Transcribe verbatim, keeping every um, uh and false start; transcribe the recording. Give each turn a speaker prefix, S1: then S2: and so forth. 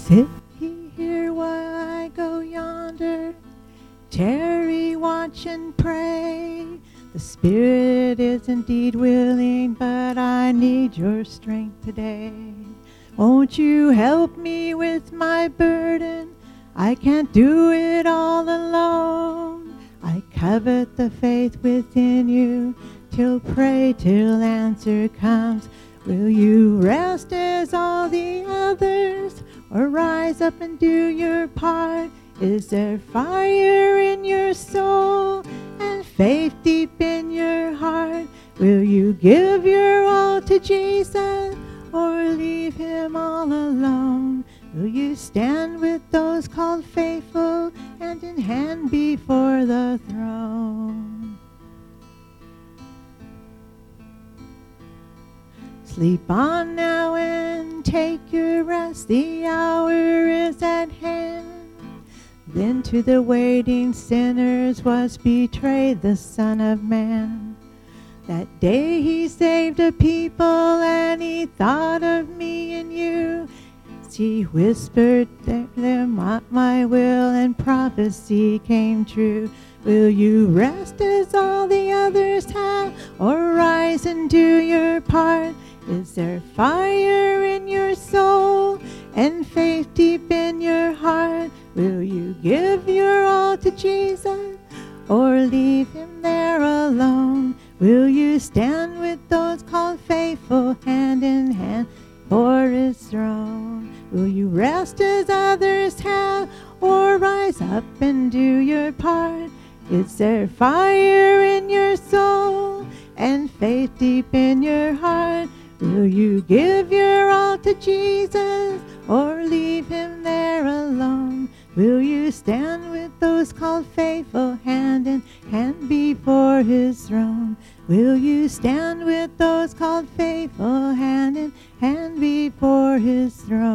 S1: Sit ye here while I go yonder, tarry, watch, and pray. The spirit is indeed willing, but I need your strength today. Won't you help me with my burden? I can't do it all alone. I covet the faith within you, till pray till answer comes. Will you rest as all the others, or rise up and do your part? Is there fire in your soul and faith deep in your heart? Will you give your all to Jesus, or leave him all alone? Will you stand with those called faithful, hand in hand before the throne? Sleep on now and take your rest, the hour is at hand. Then to the waiting sinners was betrayed the Son of Man. That day he saved a people, and he thought of me and you. He whispered them my will, and prophecy came true. Will you rest as all the others have, or rise and do your part? Is there fire in your soul and faith deep in your heart? Will you give your all to Jesus, or leave him there alone? Will you stand with those called faithful, hand in hand for his throne? Will you rest as others have, or rise up and do your part? Is there fire in your soul and faith deep in your heart? Will you give your all to Jesus, or leave him there alone? Will you stand with those called faithful, hand in hand before his throne? Will you stand with those called faithful, hand in hand before his throne?